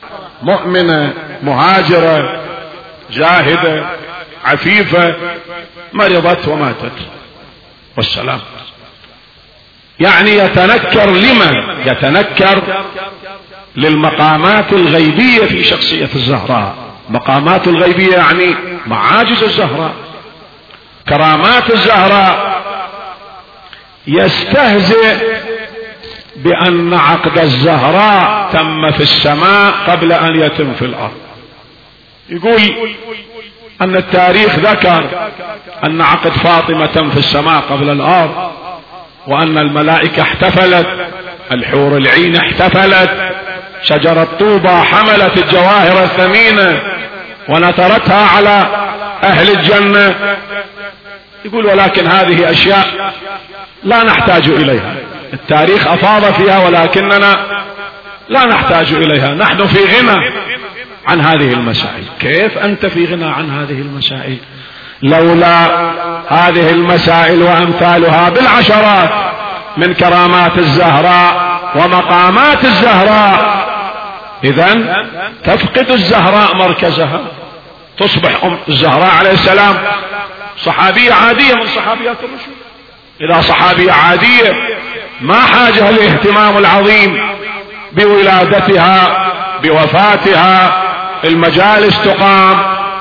مؤمنة مهاجرة جاهدة عفيفة مرضت وماتت والسلام. يعني يتنكر لمن؟ يتنكر للمقامات الغيبية في شخصية الزهراء. مقامات الغيبية يعني معاجز الزهراء، كرامات الزهراء. يستهزئ بأن عقد الزهراء تم في السماء قبل أن يتم في الأرض. يقول أن التاريخ ذكر أن عقد فاطمة تم في السماء قبل الأرض، وأن الملائكة احتفلت، الحور العين احتفلت، شجرة طوبى حملت الجواهر الثمينة ونثرتها على أهل الجنة. يقول ولكن هذه أشياء لا نحتاج إليها، التاريخ أفاض فيها ولكننا لا نحتاج إليها، نحن في غنى عن هذه المسائل. كيف أنت في غنى عن هذه المسائل؟ لولا هذه المسائل وأمثالها بالعشرات من كرامات الزهراء ومقامات الزهراء، إذن تفقد الزهراء مركزها، تصبح الزهراء عليه السلام صحابية عادية من صحابيات الرسل. إذا صحابية عادية ما حاجة الاهتمام العظيم بولادتها بوفاتها، المجالس تقام،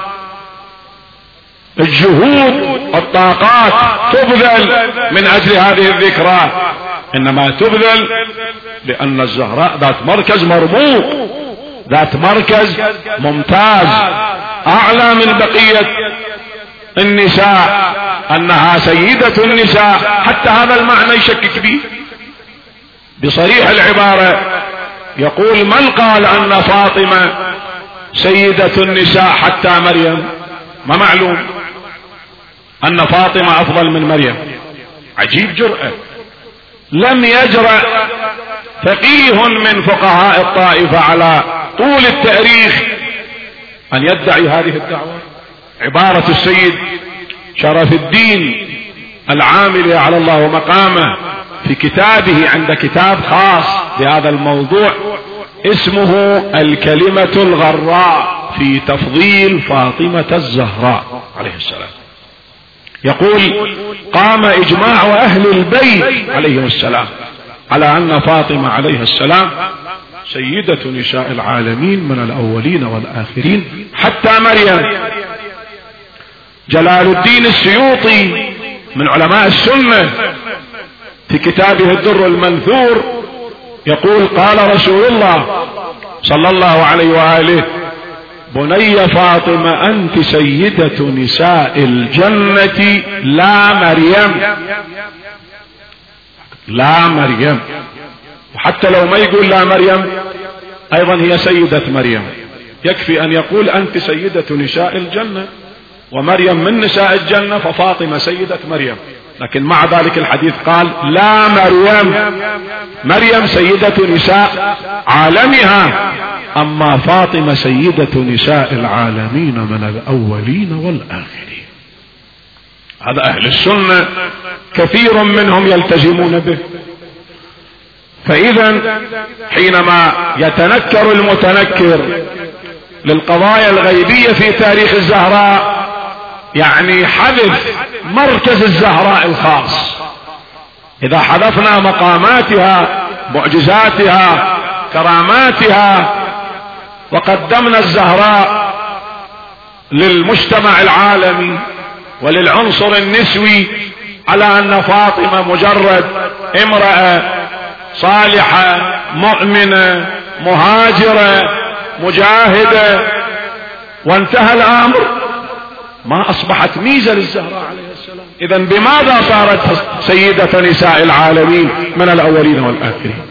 الجهود والطاقات تبذل من أجل هذه الذكرى، إنما تبذل لأن الزهراء ذات مركز مرموق، ذات مركز ممتاز أعلى من بقية النساء، أنها سيدة النساء. حتى هذا المعنى يشكك به بصريح العبارة. يقول من قال أن فاطمة سيدة النساء حتى مريم؟ ما معلوم أن فاطمة أفضل من مريم. عجيب جرأة. لم يجرأ فقيه من فقهاء الطائفة على طول التاريخ أن يدعي هذه الدعوة. عبارة السيد شرف الدين العامل على الله ومقامه في كتابه، عند كتاب خاص بهذا الموضوع اسمه الكلمة الغراء في تفضيل فاطمة الزهراء عليه السلام، يقول قام إجماع أهل البيت عليهم السلام على أن فاطمة عليه السلام سيدة نساء العالمين من الأولين والآخرين حتى مريم. جلال الدين السيوطي من علماء السنة في كتابه الدر المنثور يقول قال رسول الله صلى الله عليه وآله بني فاطمة أنت سيدة نساء الجنة لا مريم، لا مريم. وحتى لو ما يقول لا مريم أيضا هي سيدة مريم، يكفي أن يقول أنت سيدة نساء الجنة ومريم من نساء الجنة، ففاطمة سيدة مريم. لكن مع ذلك الحديث قال لا مريم، مريم سيدة نساء عالمها، أما فاطمة سيدة نساء العالمين من الأولين والآخرين. هذا أهل السنة كثير منهم يلتزمون به. فإذا حينما يتنكر المتنكر للقضايا الغيبية في تاريخ الزهراء، يعني حذف مركز الزهراء الخاص. إذا حذفنا مقاماتها معجزاتها كراماتها وقدمنا الزهراء للمجتمع العالمي وللعنصر النسوي على أن فاطمة مجرد امرأة صالحة مؤمنة مهاجرة مجاهدة وانتهى الأمر، ما أصبحت ميزة للزهراء عليه السلام. إذن بماذا صارت سيدة نساء العالمين من الأولين والآخرين؟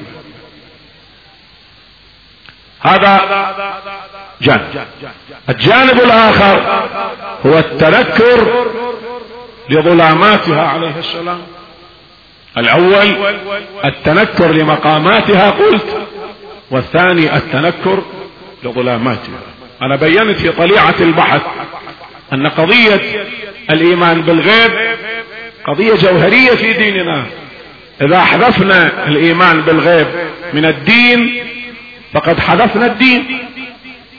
هذا جانب. الجانب الآخر هو التنكر لظلاماتها عليه السلام. الأول التنكر لمقاماتها قلت، والثاني التنكر لظلاماتها. أنا بينت في طليعة البحث أن قضية الإيمان بالغيب قضية جوهرية في ديننا. إذا حذفنا الإيمان بالغيب من الدين فقد حذفنا الدين.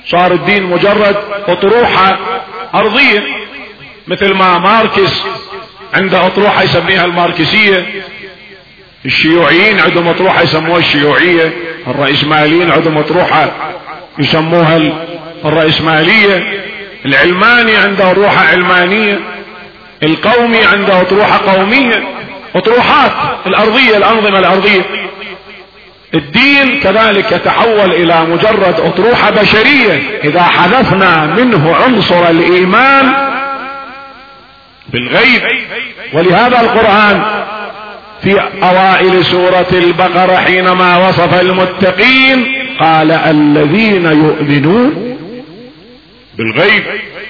صار الدين مجرد اطروحة ارضية، مثل ما ماركس عنده اطروحة يسميها الماركسية، الشيوعيين عندهم اطروحة يسموها الشيوعية، الرئيسماليين عندهم اطروحة يسموها الرئيسمالية، العلماني عنده اطروحة علمانية، القومي عنده اطروحة قومية، اطروحات الارضية، الانظمة الارضية. الدين كذلك يتحول الى مجرد اطروحة بشرية اذا حذفنا منه عنصر الايمان بالغيب. ولهذا القرآن في اوائل سورة البقرة حينما وصف المتقين قال الذين يؤمنون بالغيب،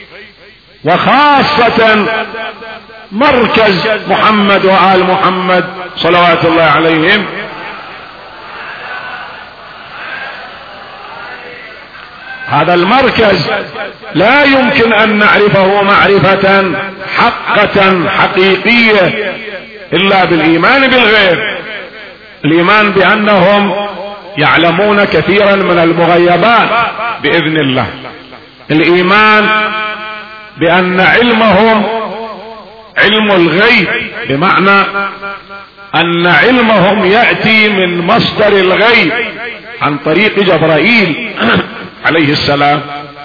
وخاصة مركز محمد وآل محمد صلوات الله عليهم. هذا المركز لا يمكن ان نعرفه معرفة حقة حقيقية الا بالايمان بالغيب، الايمان بانهم يعلمون كثيرا من المغيبات باذن الله، الايمان بان علمهم علم الغيب، بمعنى ان علمهم يأتي من مصدر الغيب عن طريق جبرائيل عليه السلام،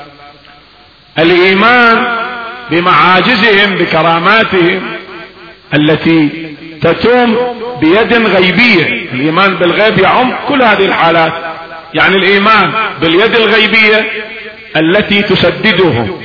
الايمان بمعاجزهم بكراماتهم التي تتم بيد غيبية، الايمان بالغيب يعم كل هذه الحالات، يعني الايمان باليد الغيبية التي تسددهم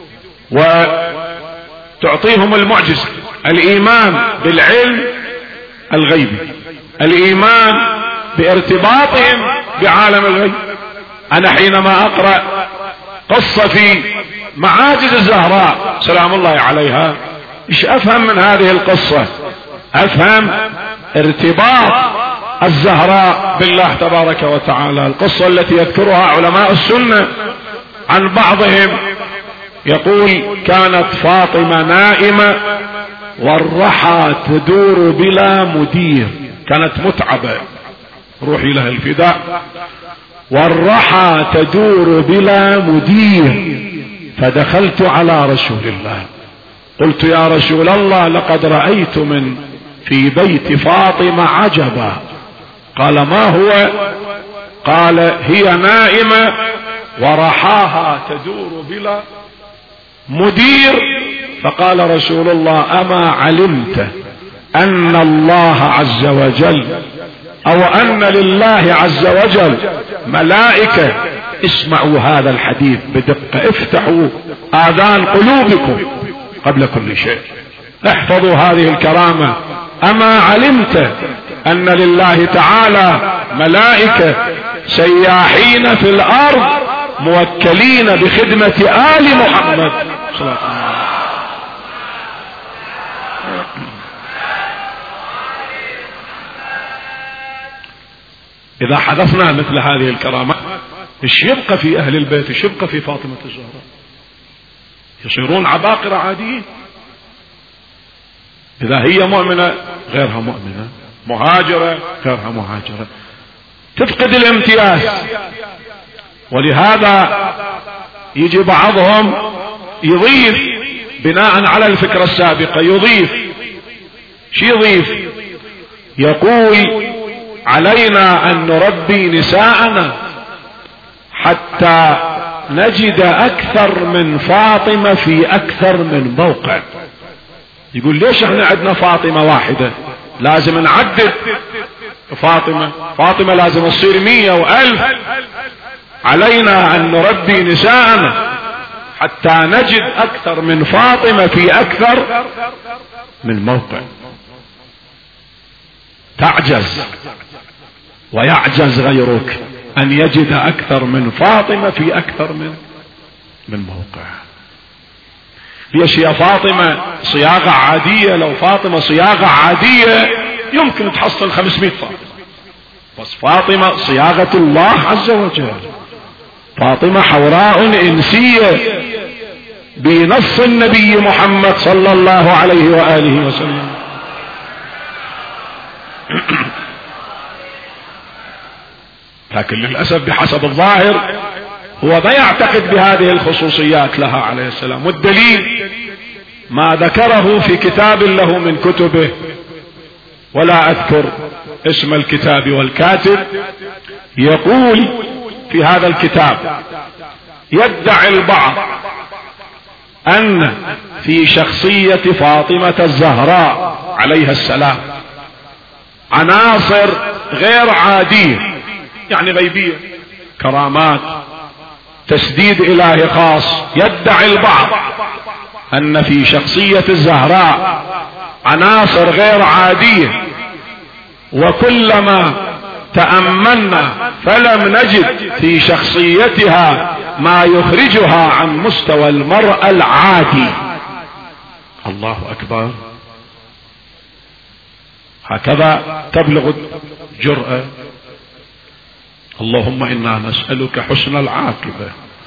وتعطيهم المعجزة، الايمان بالعلم الغيبي، الايمان بارتباطهم بعالم الغيب. انا حينما اقرأ قصة في معاجز الزهراء سلام الله عليها، ايش افهم من هذه القصة؟ افهم ارتباط الزهراء بالله تبارك وتعالى. القصة التي يذكرها علماء السنة عن بعضهم يقول كانت فاطمة نائمة والرحى تدور بلا مدير، كانت متعبة روحي لها الفداء، والرحى تدور بلا مدير، فدخلت على رسول الله قلت يا رسول الله لقد رأيت من في بيت فاطمة عجبا. قال ما هو؟ قال هي نائمة ورحاها تدور بلا مدير. فقال رسول الله أما علمت أن الله عز وجل أو أن لله عز وجل ملائكة؟ اسمعوا هذا الحديث بدقة، افتحوا آذان قلوبكم قبل كل شيء، احفظوا هذه الكرامة. أما علمت أن لله تعالى ملائكة سياحين في الأرض موكلين بخدمة آل محمد صلى الله عليه وسلم. إذا حدثنا مثل هذه الكرامات ايش يبقى في أهل البيت؟ ايش يبقى في فاطمة الزهراء؟ يصيرون عباقرة عاديين. إذا هي مؤمنة غيرها مؤمنة، مهاجرة غيرها مهاجرة، تفقد الامتياز. ولهذا يجي بعضهم يضيف بناء على الفكرة السابقة، يضيف شي يضيف؟ يقول علينا أن نربي نساءنا حتى نجد أكثر من فاطمة في أكثر من موقع. يقول ليش احنا عندنا فاطمة واحدة؟ لازم نعدد فاطمة لازم تصير 100 و1000. علينا أن نربي نساءنا حتى نجد أكثر من فاطمة في أكثر من موقع. تعجز ويعجز غيرك أن يجد أكثر من فاطمة في أكثر من موقع. ليش يا فاطمة صياغة عادية؟ لو فاطمة صياغة عادية يمكن تحصل 500 فاطمة، بس فاطمة صياغة الله عز وجل، فاطمة حوراء إنسية بنص النبي محمد صلى الله عليه وآله وسلم. لكن للأسف بحسب الظاهر هو ما يعتقد بهذه الخصوصيات لها عليه السلام. والدليل ما ذكره في كتاب له من كتبه، ولا أذكر اسم الكتاب والكاتب، يقول في هذا الكتاب: يدعي البعض أن في شخصية فاطمة الزهراء عليها السلام عناصر غير عادية، يعني غيبية، كرامات، تسديد إلهي خاص. يدعي البعض أن في شخصية الزهراء عناصر غير عادية، وكلما تأملنا فلم نجد في شخصيتها ما يخرجها عن مستوى المرء العادي. الله أكبر. هكذا تبلغ الجرأة. اللهم إنا نسألك حسن العاقبة.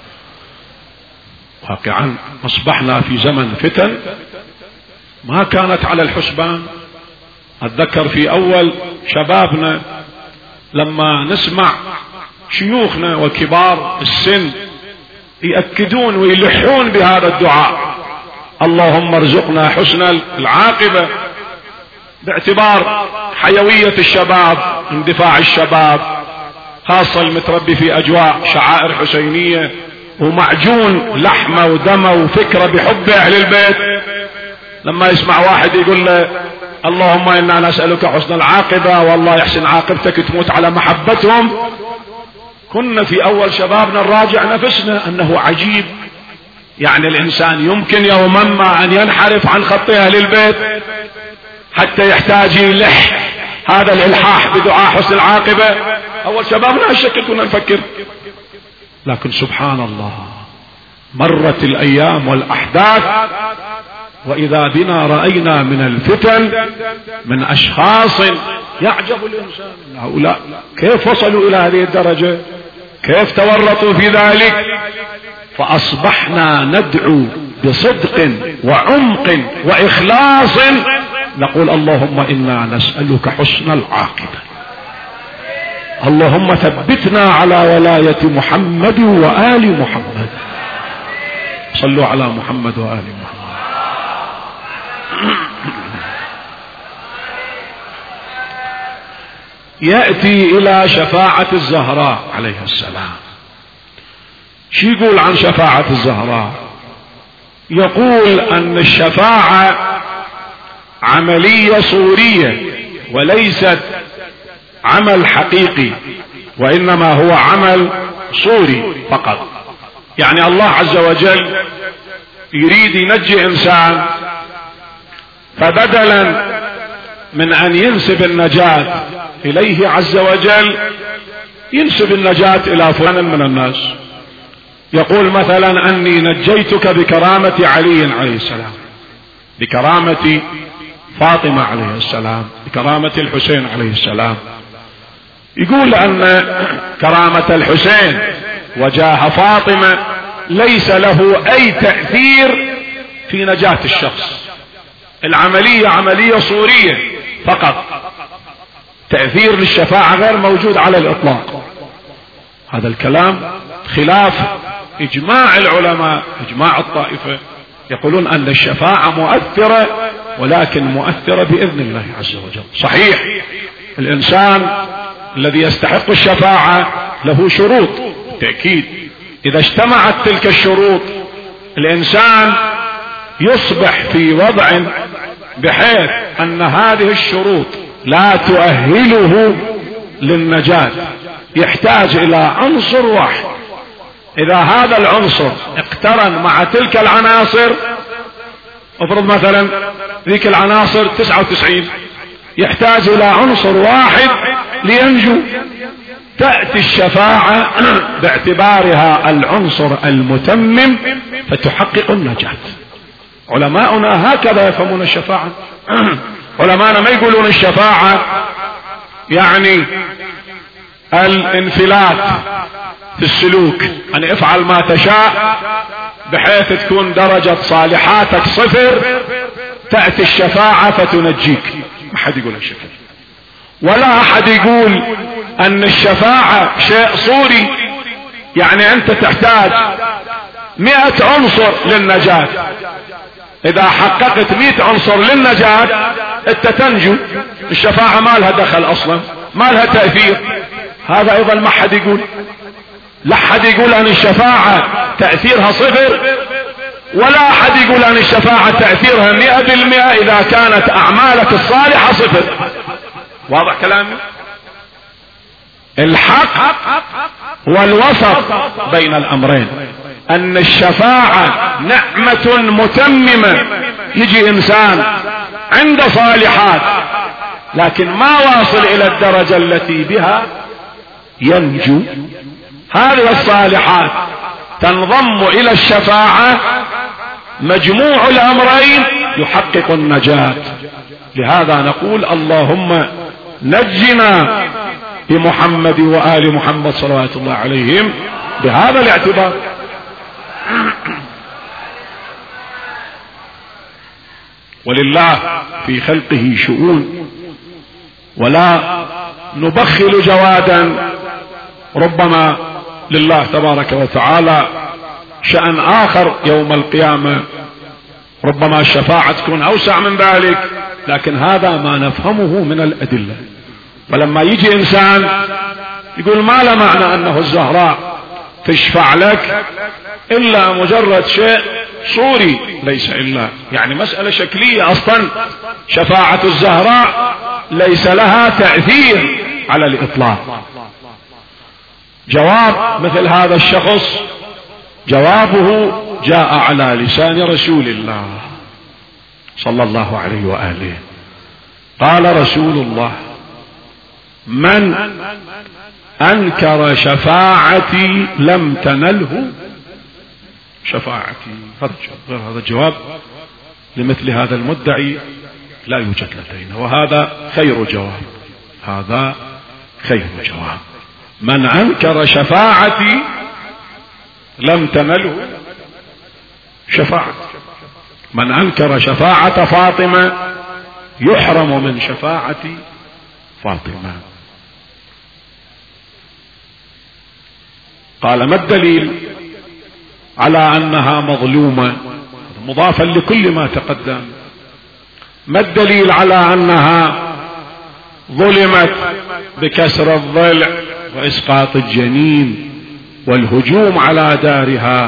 واقعا أصبحنا في زمن فتن ما كانت على الحسبان. أتذكر في أول شبابنا لما نسمع شيوخنا وكبار السن يأكدون ويلحون بهذا الدعاء: اللهم ارزقنا حسن العاقبة، باعتبار حيوية الشباب، اندفاع الشباب، خاصة المتربي في أجواء شعائر حسينية ومعجون لحمة ودمه وفكرة بحب أهل البيت. لما يسمع واحد يقول له اللهم إنا نسألك حسن العاقبة والله يحسن عاقبتك تموت على محبتهم، كنا في أول شبابنا نراجع نفسنا أنه عجيب. يعني الإنسان يمكن يوما ما أن ينحرف عن خط أهل البيت حتى يحتاج يلح هذا الإلحاح بدعاء حسن العاقبة. أول شبابنا هالشكل كنا نفكر. لكن سبحان الله، مرت الأيام والأحداث وإذا بنا رأينا من الفتن من أشخاص يعجب الإنسان هؤلاء كيف وصلوا إلى هذه الدرجة، كيف تورطوا في ذلك. فأصبحنا ندعو بصدق وعمق وإخلاص، نقول اللهم إنا نسألك حسن العاقبة، اللهم ثبتنا على ولاية محمد وآل محمد. صلوا على محمد وآل محمد. يأتي إلى شفاعة الزهراء عليها السلام. شو يقول عن شفاعة الزهراء؟ يقول أن الشفاعة عملية صورية وليست عمل حقيقي، وإنما هو عمل صوري فقط. يعني الله عز وجل يريد ينجي إنسان، فبدلا من أن ينسب النجاة إليه عز وجل ينسب النجاة إلى فلان من الناس. يقول مثلا أني نجيتك بكرامة علي عليه السلام، بكرامة فاطمة عليه السلام، بكرامة الحسين عليه السلام. يقول أن كرامة الحسين وجاه فاطمة ليس له أي تأثير في نجاة الشخص. العملية عملية صورية فقط، تأثير للشفاعة غير موجود على الإطلاق. هذا الكلام خلاف إجماع العلماء، إجماع الطائفة، يقولون أن الشفاعة مؤثرة، ولكن مؤثرة بإذن الله عز وجل. صحيح الإنسان الذي يستحق الشفاعة له شروط بالتأكيد، إذا اجتمعت تلك الشروط الإنسان يصبح في وضع بحيث أن هذه الشروط لا تؤهله للنجاة، يحتاج إلى عنصر واحد. إذا هذا العنصر اقترن مع تلك العناصر، افرض مثلا ذيك العناصر 99، يحتاج إلى عنصر واحد لينجو. تأتي الشفاعة باعتبارها العنصر المتمم فتحقق النجاة. علماؤنا هكذا يفهمون الشفاعة. علماؤنا ما يقولون الشفاعة يعني الانفلات في السلوك، يعني افعل ما تشاء بحيث تكون درجة صالحاتك 0 تأتي الشفاعة فتنجيك. ما حد يقول الشفاعة، ولا أحد يقول أن الشفاعة شيء صوري يعني انت تحتاج 100 عنصر للنجاة. اذا حققت 100 عنصر للنجاة انت تنجو. الشفاعة ما لها دخل اصلا، ما لها تأثير. هذا ايضا ما حد يقول، لا حد يقول ان الشفاعة تأثيرها صفر، ولا احد يقول ان الشفاعة تأثيرها 100% اذا كانت اعمالك الصالحة صفر. واضح كلامي؟ الحق هو الوسط بين الامرين، ان الشفاعة نعمة متممة. يجي انسان عنده صالحات لكن ما واصل الى الدرجة التي بها ينجو، هذه الصالحات تنضم الى الشفاعة، مجموع الامرين يحقق النجاة. لهذا نقول اللهم نجنا بمحمد وآل محمد صلوات الله عليهم بهذا الاعتبار. ولله في خلقه شؤون، ولا نبخل جوادا. ربما لله تبارك وتعالى شأن آخر يوم القيامة، ربما الشفاعة تكون أوسع من ذلك، لكن هذا ما نفهمه من الأدلة. فلما يجي إنسان يقول ما له معنى أنه الزهراء تشفع لك إلا مجرد شيء صوري، ليس إلا يعني مسألة شكلية. أصلا شفاعة الزهراء ليس لها تأثير على الإطلاق. جواب مثل هذا الشخص جوابه جاء على لسان رسول الله صلى الله عليه وآله. قال رسول الله: من أنكر شفاعتي لم تنله شفاعتي. هذا الجواب لمثل هذا المدعي لا يوجد لدينا، وهذا خير جواب. هذا خير جواب. من أنكر شفاعتي لم تنله شفاعتي. من أنكر شفاعة فاطمة يحرم من شفاعة فاطمة. قال: ما الدليل على أنها مظلومة؟ مضافا لكل ما تقدم. ما الدليل على أنها ظلمت بكسر الضلع وإسقاط الجنين والهجوم على دارها؟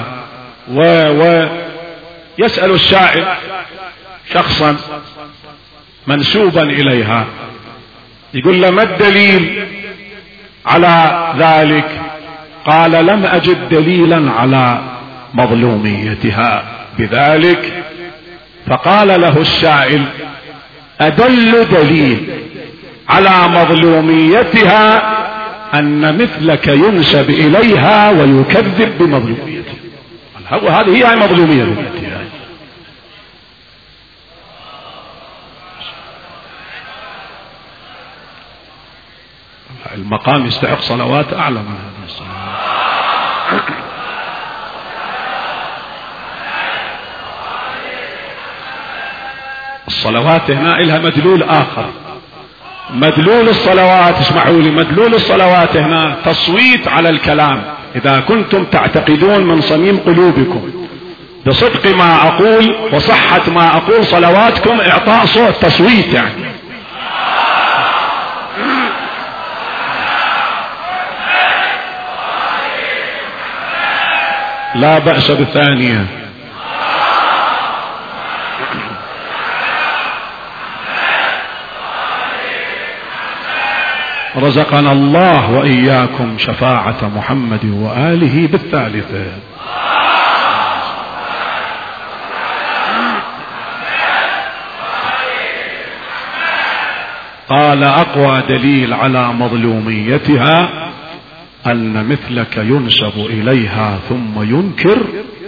يسأل السائل شخصا منسوبا إليها، يقول له: ما الدليل على ذلك؟ قال: لم أجد دليلا على مظلوميتها بذلك. فقال له السائل: أدل دليل على مظلوميتها أن مثلك ينسب إليها ويكذب بمظلوميتها. هذه هي مظلوميتها. المقام يستحق صلوات أعلى من هذه الصلوات. الصلوات هنا إلها مدلول آخر. مدلول الصلوات، اسمعوا لي، مدلول الصلوات هنا تصويت على الكلام. إذا كنتم تعتقدون من صميم قلوبكم بصدق ما أقول وصحة ما أقول، صلواتكم إعطاء صوت تصويت يعني. لا بأس بالثانية. رزقنا الله وإياكم شفاعة محمد وآله بالثالثة. قال: أقوى دليل على مظلوميتها أن مثلك ينسب إليها ثم ينكر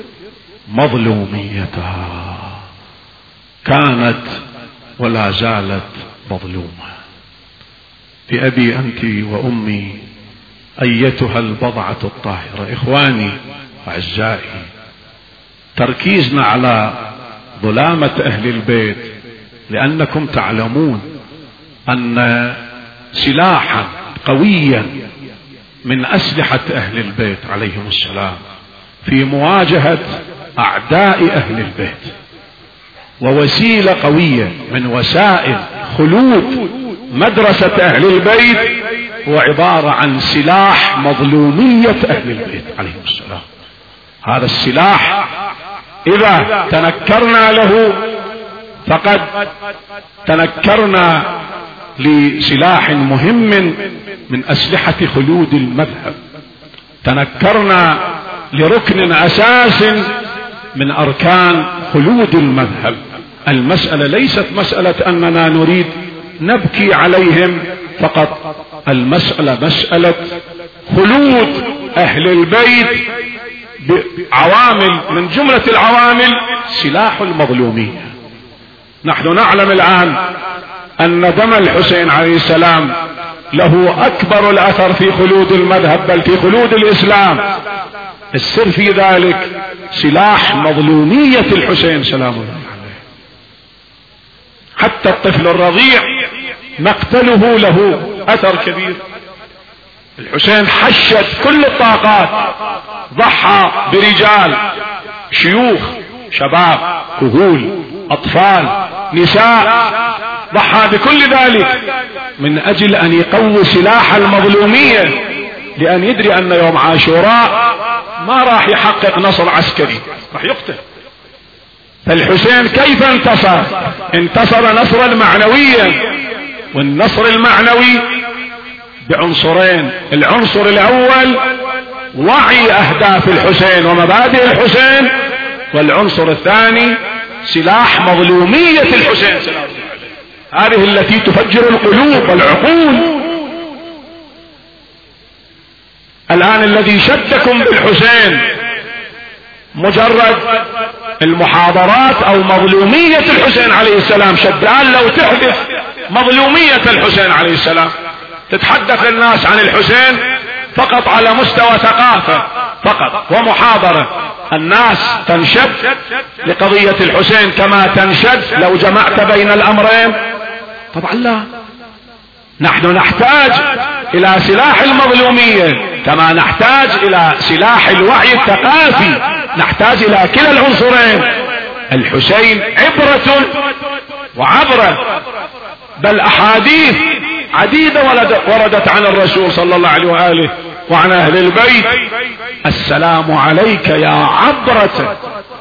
مظلوميتها. كانت ولا زالت مظلومة. بأبي أنت وأمي أيتها البضعة الطاهرة. إخواني أعزائي، تركيزنا على ظلامة أهل البيت لأنكم تعلمون أن سلاحا قويا من أسلحة أهل البيت عليهم السلام في مواجهة أعداء أهل البيت، ووسيلة قوية من وسائل خلود مدرسة أهل البيت هو عبارة عن سلاح مظلومية أهل البيت عليهم السلام. هذا السلاح إذا تنكرنا له فقد تنكرنا لسلاح مهم من أسلحة خلود المذهب، تنكرنا لركن أساس من أركان خلود المذهب. المسألة ليست مسألة أننا نريد نبكي عليهم فقط، المسألة مسألة خلود أهل البيت بعوامل من جملة العوامل سلاح المظلومية. نحن نعلم الآن أن دم الحسين عليه السلام له أكبر الأثر في خلود المذهب بل في خلود الإسلام. السر في ذلك سلاح مظلومية الحسين سلام الله عليه. حتى الطفل الرضيع مقتله له أثر كبير. الحسين حشد كل الطاقات، ضحى برجال، شيوخ، شباب، كهول، أطفال، نساء، ضحى بكل ذلك من أجل أن يقوي سلاح المظلومية، لأن يدري أن يوم عاشوراء ما راح يحقق نصر عسكري، راح يقتل. فالحسين كيف انتصر؟ انتصر نصرا معنويا، والنصر المعنوي بعنصرين. العنصر الأول وعي أهداف الحسين ومبادئ الحسين، والعنصر الثاني سلاح مظلومية الحسين سلام الله عليه، هذه التي تفجر القلوب والعقول. الآن الذي شدكم بالحسين مجرد المحاضرات أو مظلومية الحسين عليه السلام شد. الآن لو تحدث مظلومية الحسين عليه السلام، تتحدث الناس عن الحسين فقط على مستوى ثقافة فقط ومحاضرة، الناس تنشد لقضية الحسين كما تنشد لو جمعت بين الأمرين؟ طبعا لا. نحن نحتاج إلى سلاح المظلومية كما نحتاج إلى سلاح الوعي الثقافي، نحتاج إلى كلا العنصرين. الحسين عبرة وعبرة، بل أحاديث عديدة وردت عن الرسول صلى الله عليه وآله وعن أهل البيت: السلام عليك يا عبرة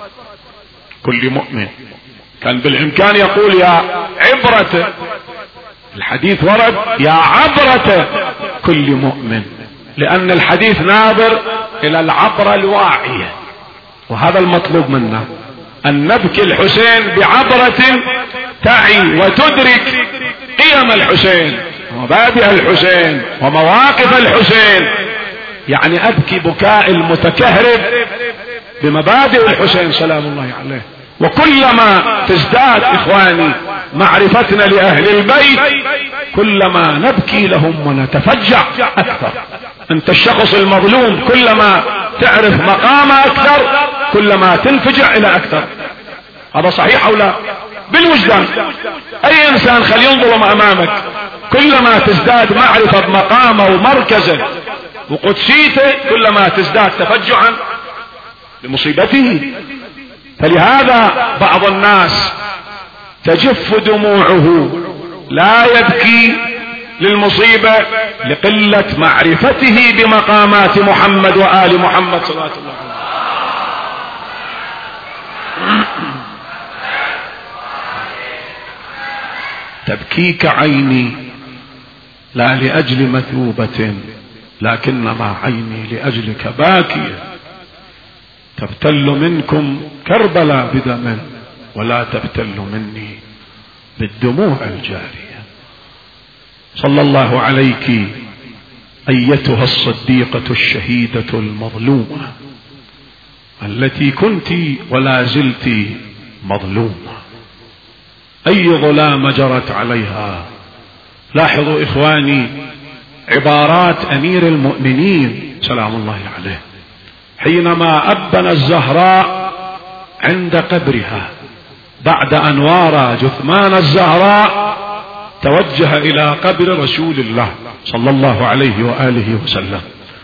كل مؤمن. كان بالإمكان يقول يا عبرة، الحديث ورد يا عبرة كل مؤمن، لأن الحديث ناظر إلى العبرة الواعية، وهذا المطلوب منا، أن نبكي الحسين بعبرة تعي وتدرك قيم الحسين ومبادئ الحسين ومواقف الحسين. يعني أبكي بكاء المتكهرب بمبادئ الحسين سلام الله عليه. وكلما تزداد إخواني معرفتنا لأهل البيت كلما نبكي لهم ونتفجع أكثر. أنت الشخص المظلوم كلما تعرف مقامه أكثر كلما تنفجع إلى أكثر. هذا صحيح أو لا؟ بالوجدان أي إنسان خلي ينظلم أمامك كلما تزداد معرفة بمقامه ومركزه وقدسيته كلما تزداد تفجعا لمصيبته. فلهذا بعض الناس تجف دموعه لا يبكي للمصيبة لقلة معرفته بمقامات محمد وآل محمد صلى الله عليه وسلم. تبكيك عيني لا لأجل مثوبة لكنما عيني لأجلك باكية. تبتل منكم كربلاء بدم ولا تبتل مني بالدموع الجارية. صلى الله عليك أيتها الصديقة الشهيدة المظلومة التي كنت ولا زلت مظلومة. أي ظلام جرت عليها. لاحظوا إخواني عبارات أمير المؤمنين سلام الله عليه حينما أبن الزهراء عند قبرها بعد أن وارى جثمان الزهراء توجه إلى قبر رسول الله صلى الله عليه وآله وسلم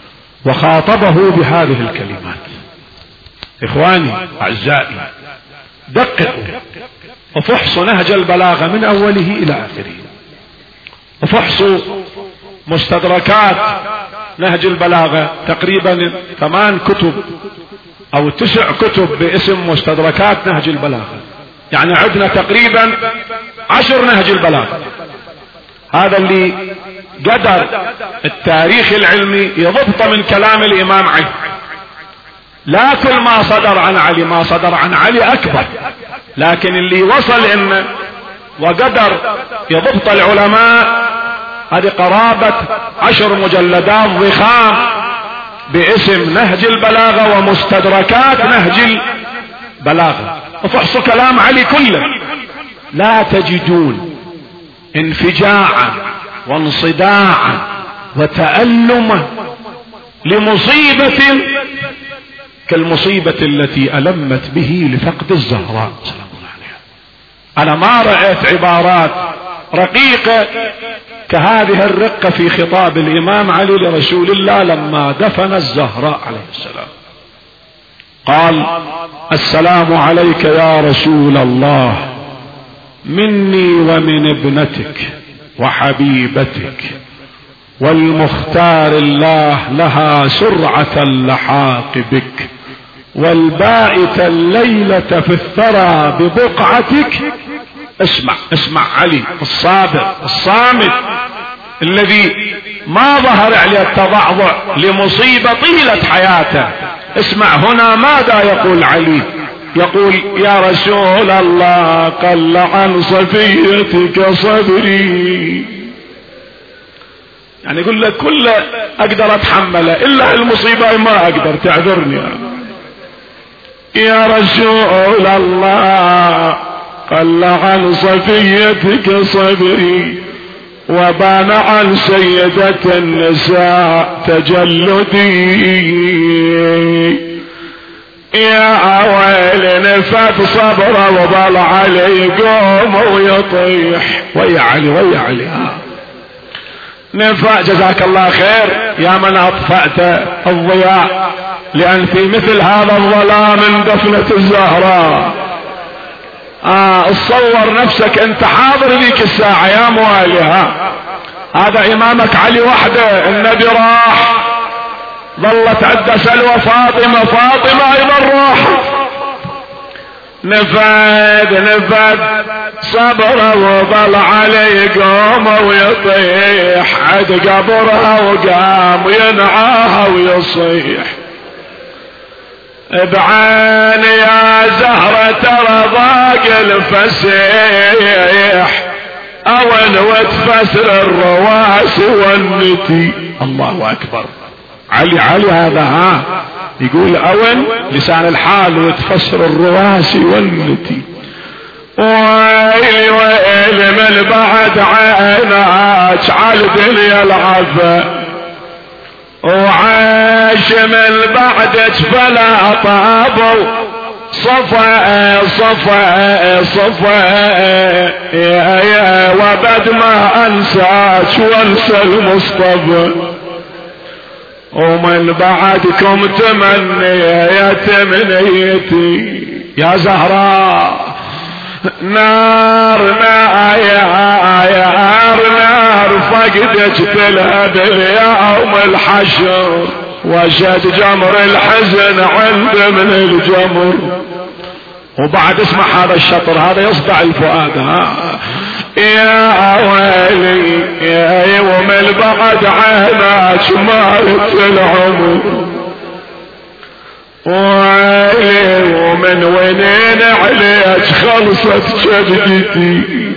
وخاطبه بهذه الكلمات. إخواني أعزائي، دققوا وفحصوا نهج البلاغة من أوله إلى آخره، وفحصوا مستدركات نهج البلاغة، تقريبا 8 كتب أو 9 كتب باسم مستدركات نهج البلاغة، يعني عندنا تقريبا 10 نهج البلاغة. هذا اللي قدر التاريخ العلمي يضبط من كلام الإمام علي. لا كل ما صدر عن علي، ما صدر عن علي أكبر، لكن اللي وصل إنه وقدر يضبط العلماء هذه قرابة 10 مجلدات ضخام باسم نهج البلاغة ومستدركات نهج البلاغة. وفحصوا كلام علي كله، لا تجدون انفجاعا وانصداعا وتألما لمصيبة كالمصيبة التي ألمت به لفقد الزهراء سلام الله عليها. أنا ما رأيت عبارات رقيقة كهذه الرقة في خطاب الإمام علي لرسول الله لما دفن الزهراء عليه السلام. قال: السلام عليك يا رسول الله، مني ومن ابنتك وحبيبتك، والمختار الله لها سرعة اللحاق بك، والبائت الليلة في الثرى ببقعتك. اسمع علي الصابر الصامت الذي ما ظهر عليه التضعضع لمصيبة طيلة حياته. اسمع هنا ماذا يقول علي. يقول: يا رسول الله، قل عن صفيتك صبري. يعني يقول لك كل اقدر اتحمله الا المصيبة ما اقدر، تعذرني يا رسول الله، قل عن صفيتك صبري، وبان عن سيدة النساء تجلدي. يا ويل نفت صبره وضل علي يقوم ويطيح. ويا علي نفع. جزاك الله خير يا من اطفأت الضياء، لان في مثل هذا الظلام اندفنت الزهراء. اتصور نفسك انت حاضر ذيك الساعة يا موالي. هذا امامك علي وحده، النبي راح، ظلت عند سلوى فاطمة ايضا راحت. نفد صبره وظل علي يقوم ويطيح عد قبرها، وقام ينعاها ويصيح: بعين يا زهرة ترى ضاق الفسيح، اول وتفسر الرواسي والنتي. الله اكبر. علي هذا يقول اول لسان الحال وتفسر الرواسي والنتي. ويلي من بعد عيناك على الدنيا العفا، وعاش من بعدك فلا طابوا صفا يا وبد ما انساك وانسى المصطفى، ومن بعدكم تمنيتي يا زهراء. نار فقدك تلهب يوم الحشر، وشد جمر الحزن عند من الجمر. وبعد اسمع هذا الشطر، هذا يصدع الفؤاد. يا ويلي يا ومن بعد عيناك مالت العمر، ويلي ومن وينين عليك خلصت جدتي.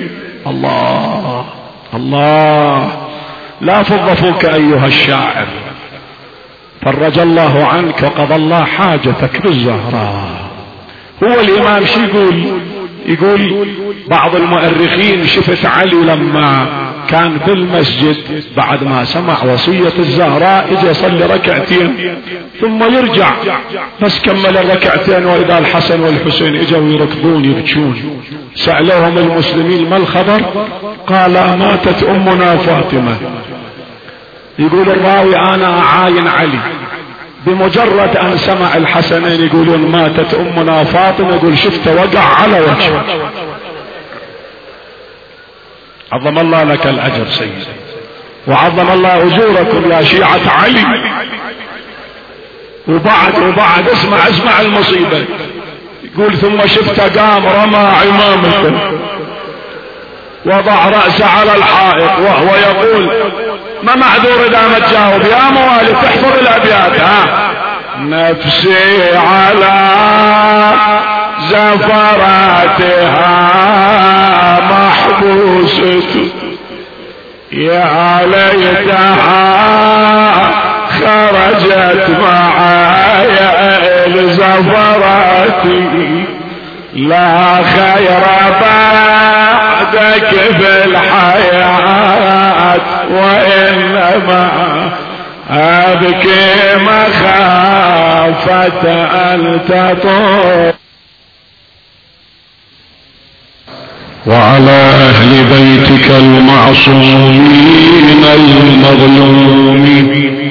الله لا فضفوك ايها الشاعر، فرج الله عنك وقضى الله حاجتك بالزهراء. هو الامام شو يقول بعض المؤرخين: شفت علي لما كان بالمسجد بعد ما سمع وصية الزهراء اجى يصلي ركعتين ثم يرجع، بس كمل الركعتين واذا الحسن والحسين اجوا يركضون يبكون. سألوهم المسلمين: ما الخبر؟ قال: ماتت امنا فاطمة. يقول الراوي: انا اعاين علي بمجرد ان سمع الحسنين يقولون ماتت امنا فاطمة، يقول شفت وقع على وجهه. عظم الله لك الاجر سيدي، وعظم الله اجوركم يا شيعة علي. وبعد اسمع المصيبة، يقول ثم شفت قام رمى عمامته وضع رأسه على الحائط وهو يقول ما معذور اذا ما تجاوب يا موالي تحفظ الابيات. نفسي على زفراتها محبوسة، يا ليتها خرجت معايا لزفراتي، لا خير بعدك في الحياة وإنما أبكي مخافة أن تطول. وعلى أهل بيتك المعصومين المظلومين،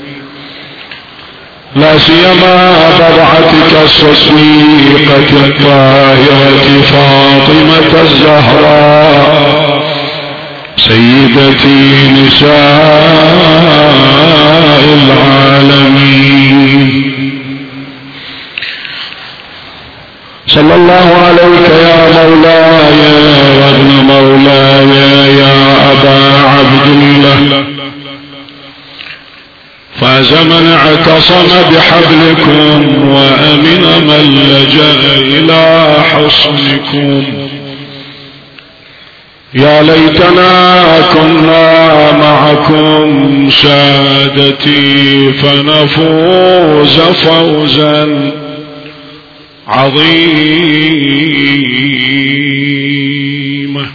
لا سيما بضعتك الصديقة الطاهرة فاطمة الزهراء سيدتي نساء العالمين. صلى الله عليك يا مولاي وابن مولاي يا أبا عبد الله. فاز من اعتصم بحبلكم وأمن من لجأ إلى حصنكم. يا ليتنا كنا معكم سادتي فنفوز فوزا عظيما.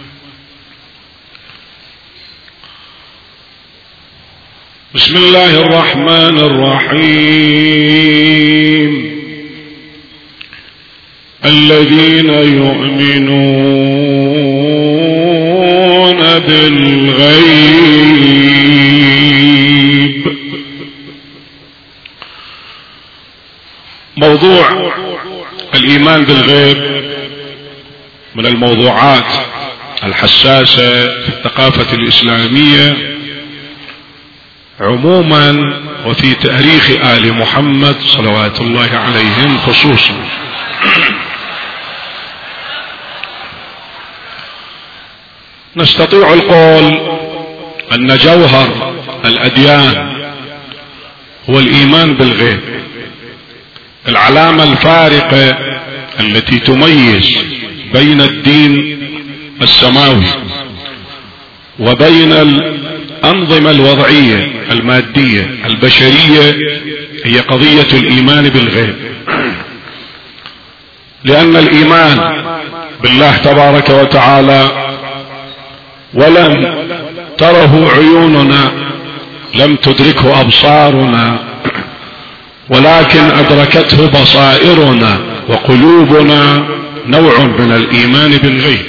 بسم الله الرحمن الرحيم. الذين يؤمنون بالغيب. موضوع الإيمان بالغيب من الموضوعات الحساسة في الثقافة الإسلامية عموما، وفي تاريخ آل محمد صلوات الله عليهم خصوصا. نستطيع القول أن جوهر الأديان هو الإيمان بالغيب، العلامة الفارقة التي تميز بين الدين السماوي وبين الأنظمة الوضعية المادية البشرية هي قضية الإيمان بالغيب. لأن الإيمان بالله تبارك وتعالى ولم تره عيوننا، لم تدركه أبصارنا، ولكن أدركته بصائرنا وقلوبنا، نوع من الإيمان بالغيب.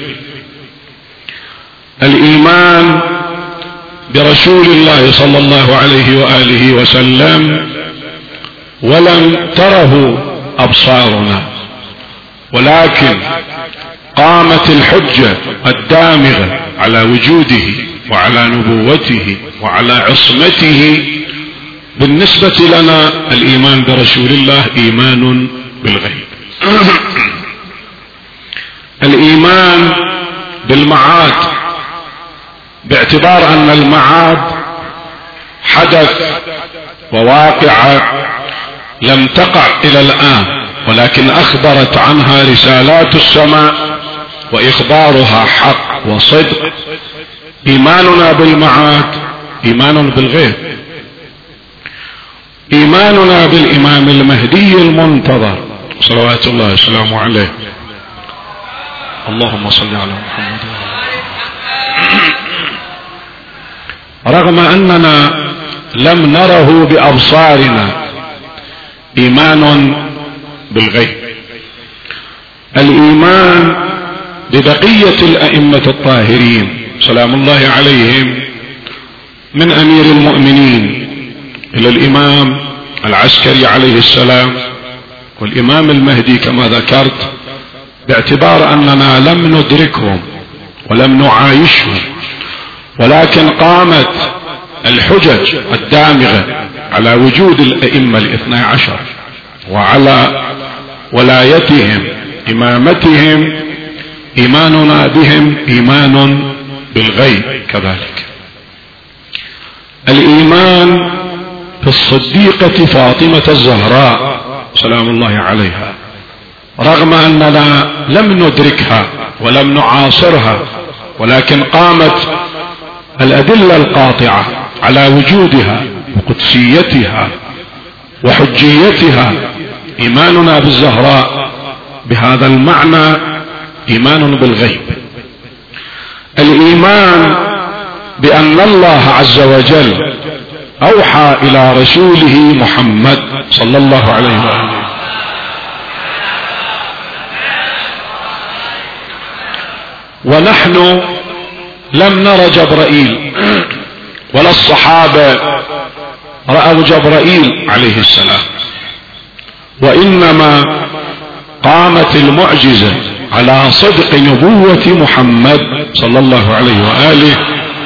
الإيمان برسول الله صلى الله عليه وآله وسلم ولم تره أبصارنا، ولكن قامت الحجة الدامغة على وجوده وعلى نبوته وعلى عصمته. بالنسبة لنا الإيمان برسول الله إيمان بالغيب. الإيمان بالمعاد، باعتبار أن المعاد حدث وواقع لم تقع إلى الآن، ولكن أخبرت عنها رسالات السماء وإخبارها حق وصدق. إيماننا بالمعاد إيمان بالغيب. إيماننا بالإمام المهدي المنتظر صلوات الله وسلامه عليه. اللهم صل على محمد. رغم أننا لم نره بأبصارنا، إيمان بالغيب. الإيمان ببقية الأئمة الطاهرين سلام الله عليهم، من أمير المؤمنين إلى الإمام العسكري عليه السلام والإمام المهدي كما ذكرت، باعتبار أننا لم ندركهم ولم نعايشهم، ولكن قامت الحجج الدامغة على وجود الأئمة الاثنى عشر وعلى ولايتهم إمامتهم، إيماننا بهم إيمان بالغيب. كذلك الإيمان في الصديقة فاطمة الزهراء سلام الله عليها، رغم أننا لم ندركها ولم نعاصرها، ولكن قامت الأدلة القاطعة على وجودها وقدسيتها وحجيتها. إيماننا بالزهراء بهذا المعنى إيمان بالغيب. الإيمان بأن الله عز وجل أوحى إلى رسوله محمد صلى الله عليه وآله ونحن لم نر جبرائيل ولا الصحابة رأوا جبرائيل عليه السلام، وإنما قامت المعجزة على صدق نبوة محمد صلى الله عليه وآله.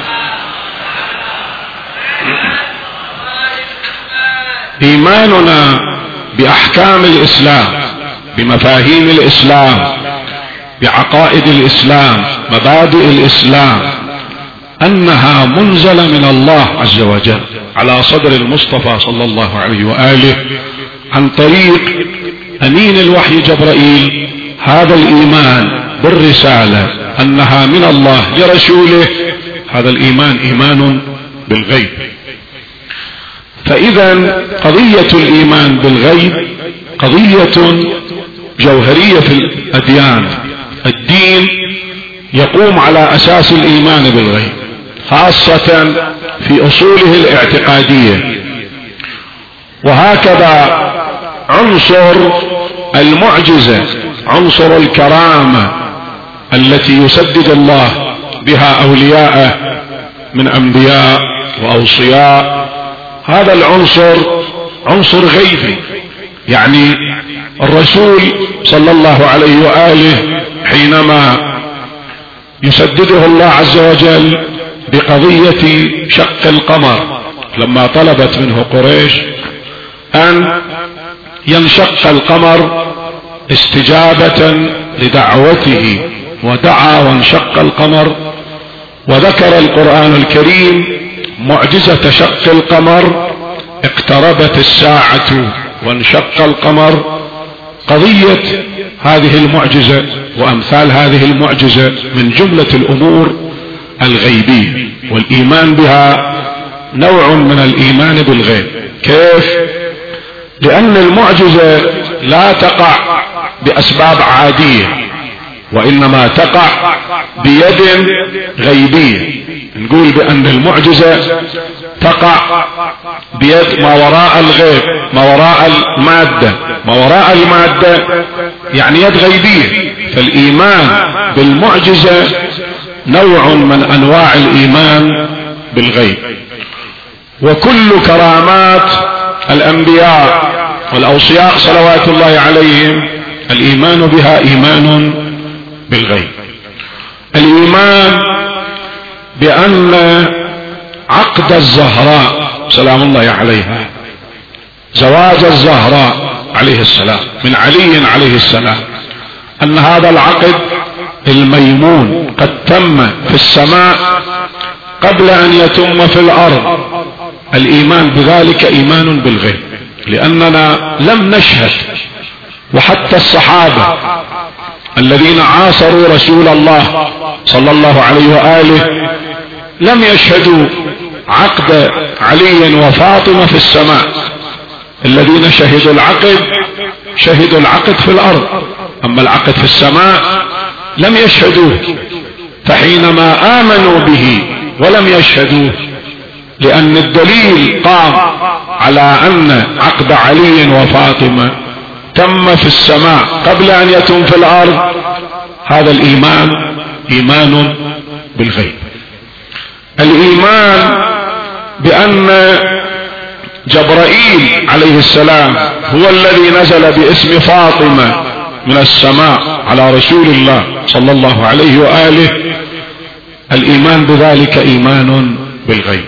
إيماننا بأحكام الإسلام، بمفاهيم الإسلام، بعقائد الإسلام، مبادئ الإسلام، أنها منزلة من الله عز وجل على صدر المصطفى صلى الله عليه وآله عن طريق أمين الوحي جبرائيل. هذا الإيمان بالرسالة أنها من الله لرسوله، هذا الإيمان إيمان بالغيب. فإذا قضية الإيمان بالغيب قضية جوهرية في الأديان. الدين يقوم على أساس الإيمان بالغيب، خاصة في أصوله الاعتقادية. وهكذا عنصر المعجزة، عنصر الكرامة التي يسدد الله بها أولياءه من أنبياء وأوصياء، هذا العنصر عنصر غيبي. يعني الرسول صلى الله عليه وآله حينما يسدده الله عز وجل بقضية شق القمر، لما طلبت منه قريش أن ينشق القمر استجابة لدعوته، ودعا وانشق القمر. وذكر القرآن الكريم معجزة شق القمر، اقتربت الساعة وانشق القمر. قضية هذه المعجزة وأمثال هذه المعجزة من جملة الأمور الغيبية، والإيمان بها نوع من الإيمان بالغيب. كيف؟ لأن المعجزة لا تقع بأسباب عادية، وإنما تقع بيد غيبية. نقول بأن المعجزة تقع بيد ما وراء الغيب، ما وراء المادة. ما وراء المادة يعني يد غيبية. فالإيمان بالمعجزة نوع من أنواع الإيمان بالغيب. وكل كرامات الأنبياء والأوصياء صلوات الله عليهم الإيمان بها إيمان بالغيب. الإيمان بأن عقد الزهراء سلام الله عليها، زواج الزهراء عليه السلام من علي عليه السلام، أن هذا العقد الميمون قد تم في السماء قبل أن يتم في الأرض. الإيمان بذلك إيمان بالغيب، لأننا لم نشهد، وحتى الصحابة الذين عاصروا رسول الله صلى الله عليه وآله لم يشهدوا عقد علي وفاطمة في السماء. الذين شهدوا العقد شهدوا العقد في الأرض، أما العقد في السماء لم يشهدوه. فحينما آمنوا به ولم يشهدوه، لأن الدليل قام على أن عقد علي وفاطمة تم في السماء قبل أن يتم في الأرض، هذا الإيمان إيمان بالغيب. الإيمان بأن جبرائيل عليه السلام هو الذي نزل باسم فاطمة من السماء على رسول الله صلى الله عليه وآله، الإيمان بذلك إيمان بالغيب.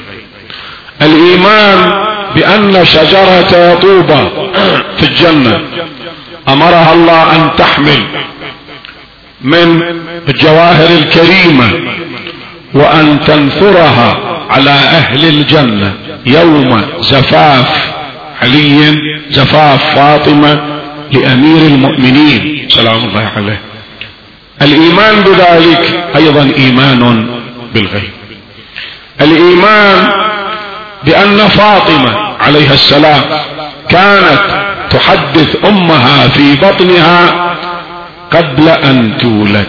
الإيمان بأن شجرة طوبى في الجنة أمرها الله أن تحمل من الجواهر الكريمة وأن تنثرها على أهل الجنة يوم زفاف علي، زفاف فاطمة لأمير المؤمنين سلام الله عليه. الإيمان بذلك أيضا إيمان بالغيب. الإيمان بأن فاطمة عليها السلام كانت تحدث أمها في بطنها قبل أن تولد،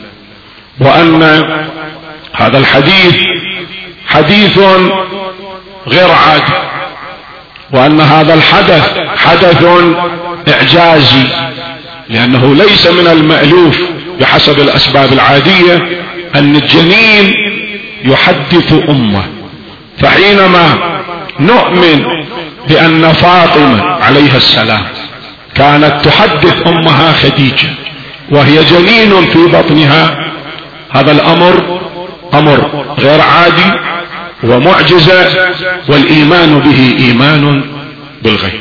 وأن هذا الحديث حديث غير عادي، وأن هذا الحدث حدث إعجازي، لأنه ليس من المألوف بحسب الأسباب العادية أن الجنين يحدث أمه. فحينما نؤمن بأن فاطمة عليها السلام كانت تحدث أمها خديجة وهي جنين في بطنها، هذا الأمر أمر غير عادي ومعجزة، والإيمان به إيمان بالغيب.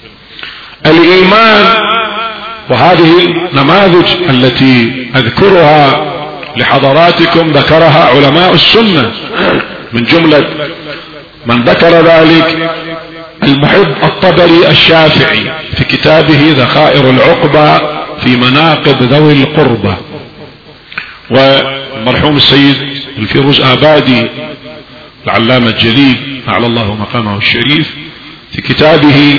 الإيمان، وهذه النماذج التي أذكرها لحضراتكم ذكرها علماء السنة، من جملة من ذكر ذلك المحب الطبري الشافعي في كتابه ذخائر العقبة في مناقب ذوي القربى، والمرحوم السيد الفيروز آبادي العلامة الجليل أعلى الله مقامه الشريف في كتابه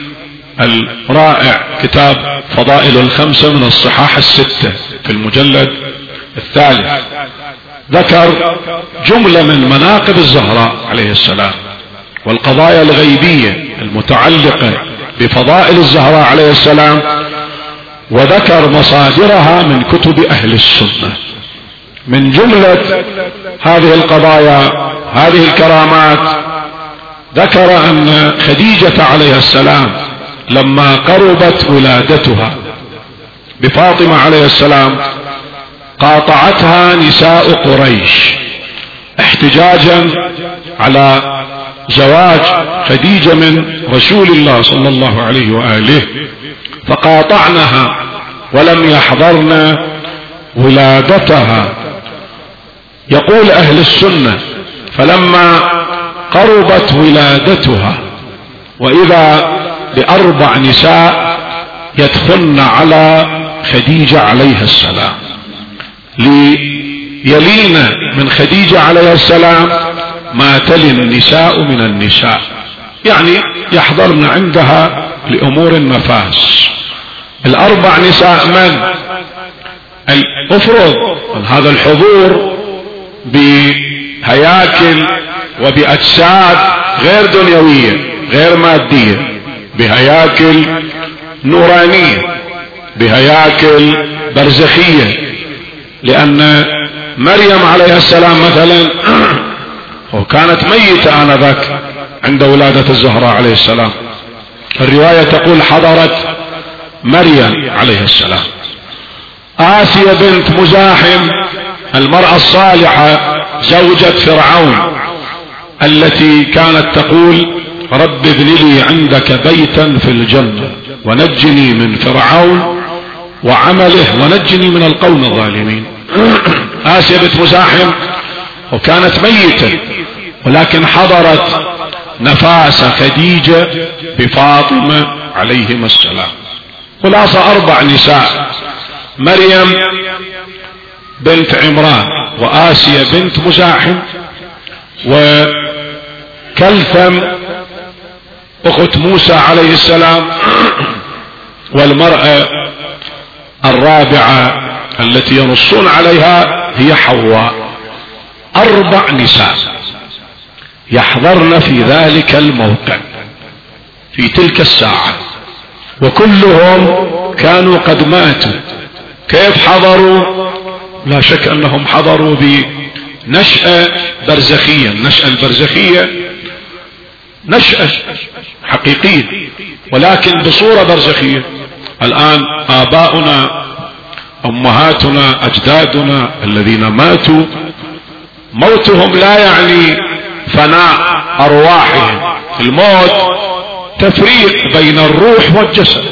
الرائع كتاب فضائل الخمسة من الصحاح الستة في المجلد الثالث، ذكر جملة من مناقب الزهراء عليه السلام والقضايا الغيبية المتعلقة بفضائل الزهراء عليه السلام، وذكر مصادرها من كتب أهل السنة. من جملة هذه القضايا هذه الكرامات ذكر أن خديجة عليه السلام لما قربت ولادتها بفاطمة عليه السلام قاطعتها نساء قريش احتجاجا على زواج خديجة من رسول الله صلى الله عليه وآله، فقاطعنها ولم يحضرن ولادتها. يقول أهل السنة فلما قربت ولادتها وإذا ب4 نساء يدخلن على خديجة عليها السلام ليلين من خديجة عليها السلام ما تلي النساء من النساء، يعني يحضرن عندها لأمور النفاس. 4 نساء من افرض هذا الحضور بهياكل وبأجساد غير دنيوية غير مادية، بهياكل نورانية، بهياكل برزخية، لأن مريم عليها السلام مثلا وكانت ميتة آنذاك عند ولادة الزهراء عليه السلام. الرواية تقول حضرت مريم عليه السلام. آسيا بنت مزاحم المرأة الصالحة زوجة فرعون التي كانت تقول رب ابن لي عندك بيتا في الجنة ونجني من فرعون وعمله ونجني من القوم الظالمين. آسيا بنت مزاحم وكانت ميتة ولكن حضرت نفاس خديجة بفاطمة عليهما السلام. خلاصة 4 نساء، مريم بنت عمران وآسيا بنت مزاحم وكلثم أخت موسى عليه السلام، والمرأة الرابعة التي ينصون عليها هي حواء. 4 نساء يحضرن في ذلك الموقع في تلك الساعة، وكلهم كانوا قد ماتوا. كيف حضروا؟ لا شك أنهم حضروا بنشأة برزخية. النشأة البرزخية نشأة حقيقية ولكن بصورة برزخية. الآن آباؤنا أمهاتنا أجدادنا الذين ماتوا موتهم لا يعني فناء أرواحهم، الموت تفريق بين الروح والجسد.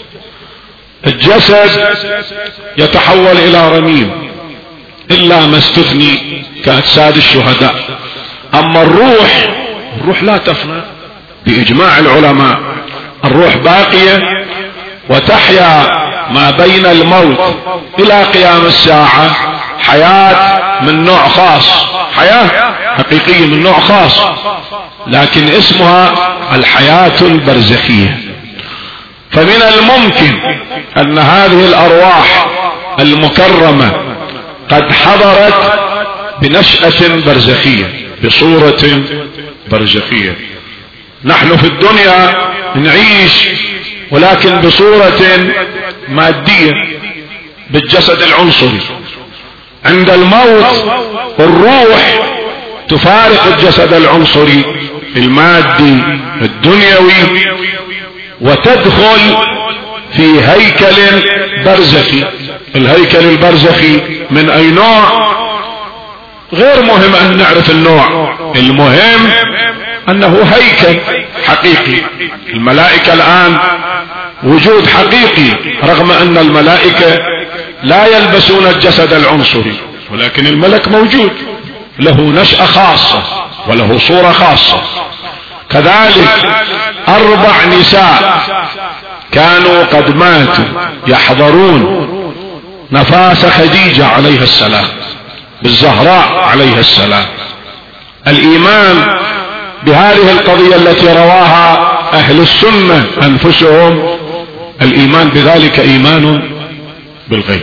الجسد يتحول إلى رميم إلا ما استثني كأجساد الشهداء، أما الروح لا تفنى بإجماع العلماء، الروح باقية وتحيا ما بين الموت إلى قيام الساعة حياة من نوع خاص، حياة حقيقية من نوع خاص، لكن اسمها الحياة البرزخية. فمن الممكن أن هذه الأرواح المكرمة قد حضرت بنشأة برزخية بصورة برزخية. نحن في الدنيا نعيش ولكن بصورة مادية بالجسد العنصري. عند الموت الروح تفارق الجسد العنصري المادي الدنيوي وتدخل في هيكل برزخي. الهيكل البرزخي من أي نوع؟ غير مهم أن نعرف النوع، المهم أنه هيكل حقيقي. الملائكة الآن وجود حقيقي رغم أن الملائكة لا يلبسون الجسد العنصري، ولكن الملك موجود له نشأة خاصة وله صورة خاصة. كذلك 4 نساء كانوا قد ماتوا يحضرون نفاس خديجة عليها السلام بالزهراء عليها السلام. الإيمان بهذه القضية التي رواها أهل السنة أنفسهم، الإيمان بذلك إيمان بالغيب.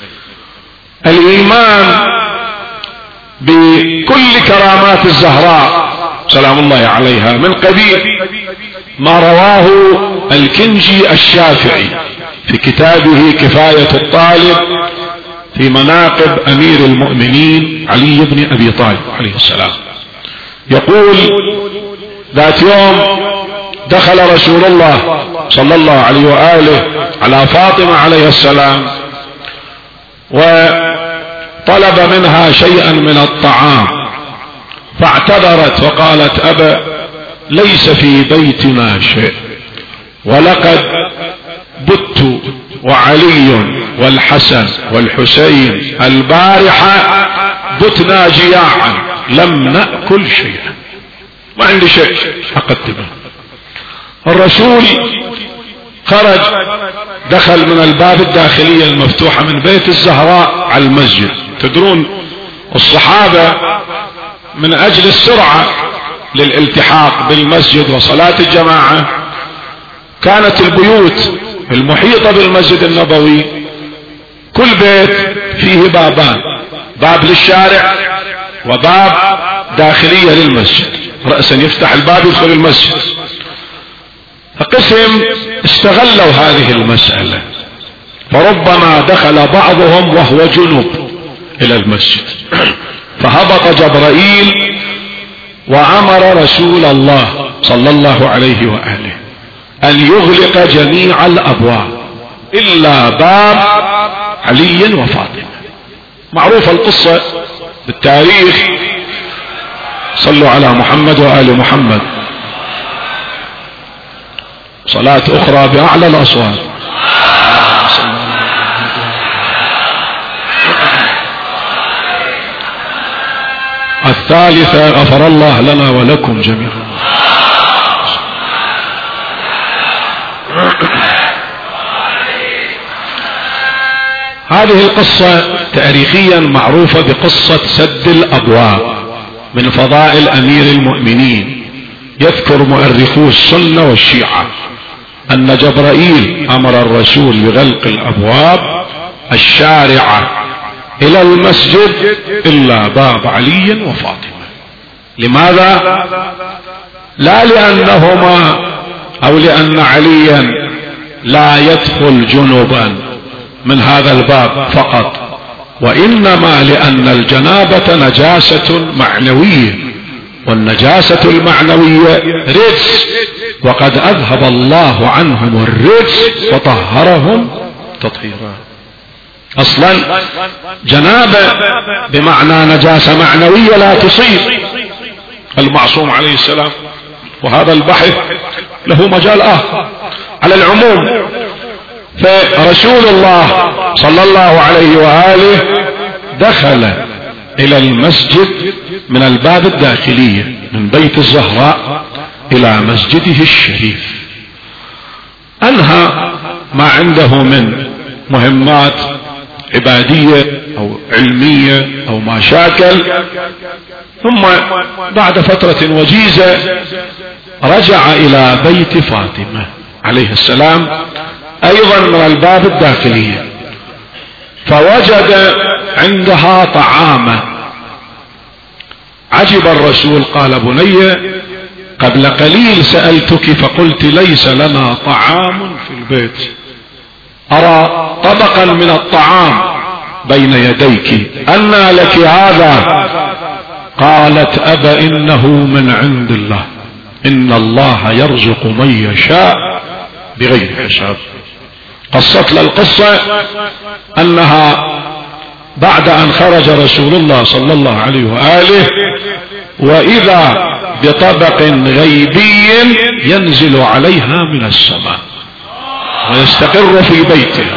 الإيمان بكل كرامات الزهراء سلام الله عليها من قبيل ما رواه الكنجي الشافعي في كتابه كفاية الطالب في مناقب أمير المؤمنين علي بن أبي طالب عليه السلام. يقول ذات يوم دخل رسول الله صلى الله عليه وآله على فاطمة عليه السلام وطلب منها شيئا من الطعام، فاعتذرت وقالت أبا ليس في بيتنا شيء، ولقد بت وعلي والحسن والحسين البارحة بتنا جياعا لم نأكل شيئا، ما عندي شيء أقدمه. الرسول خرج دخل من الباب الداخلية المفتوحة من بيت الزهراء على المسجد. تدرون الصحابة من أجل السرعة للالتحاق بالمسجد وصلاة الجماعة كانت البيوت المحيطة بالمسجد النبوي كل بيت فيه بابان، باب للشارع وباب داخلية للمسجد، رأسا يفتح الباب يدخل المسجد. فقسم استغلوا هذه المسألة، فربما دخل بعضهم وهو جنوب إلى المسجد فهبط جبرائيل وأمر رسول الله صلى الله عليه وآله أن يغلق جميع الأبواب إلا باب علي وفاطمة. معروفة القصة بالتاريخ، صلوا على محمد وآل محمد. صلاة أخرى بأعلى الأصوات. الثالثة غفر الله لنا ولكم جميعا. هذه القصة تاريخيا معروفة بقصة سد الأبواب، من فضائل أمير المؤمنين. يذكر مؤرخو السنة والشيعة أن جبرائيل أمر الرسول بغلق الأبواب الشارعة إلى المسجد إلا باب علي وفاطمة. لماذا؟ لا لأنهما أو لأن عليا لا يدخل جنوبا من هذا الباب فقط، وإنما لأن الجنابة نجاسة معنوية والنجاسة المعنوية رجس، وقد أذهب الله عنهم الرجس وطهرهم تطهيرا. أصلا جنابة بمعنى نجاسة معنوية لا تصيب المعصوم عليه السلام، وهذا البحث له مجال آخر. على العموم فرسول الله صلى الله عليه وآله دخل إلى المسجد من الباب الداخلية من بيت الزهراء إلى مسجده الشريف، أنهى ما عنده من مهمات عبادية أو علمية أو مشاكل، ثم بعد فترة وجيزة رجع إلى بيت فاطمة عليه السلام أيضا من الباب الداخلية، فوجد عندها طعاما. عجب الرسول، قال: بني، قبل قليل سألتك فقلت ليس لنا طعام في البيت، أرى طبقا من الطعام بين يديك، أنى لك هذا؟ قالت: أبا إنه من عند الله، إن الله يرزق من يشاء بغير حساب. قصت له القصة أنها بعد أن خرج رسول الله صلى الله عليه وآله وإذا بطبق غيبي ينزل عليها من السماء ويستقر في بيتها.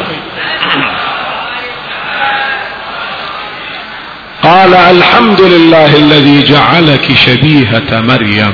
قال: الحمد لله الذي جعلك شبيهة مريم،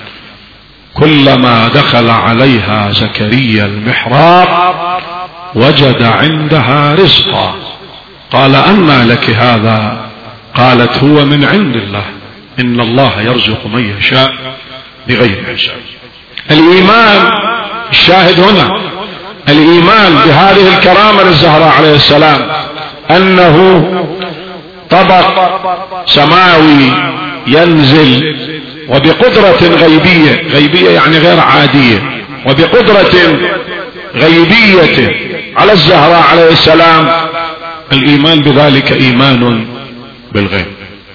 كلما دخل عليها زكريا المحراب وجد عندها رزقا. قال: أنى لك هذا؟ قالت: هو من عند الله، إن الله يرزق من يشاء بغير حساب. الإيمان، الشاهد هنا الإيمان بهذه الكرامة للزهراء عليه السلام، أنه طبق سماوي ينزل وبقدرة غيبية، غيبية يعني غير عادية، وبقدرة غيبية على الزهراء عليه السلام. الإيمان بذلك إيمان بالغيب.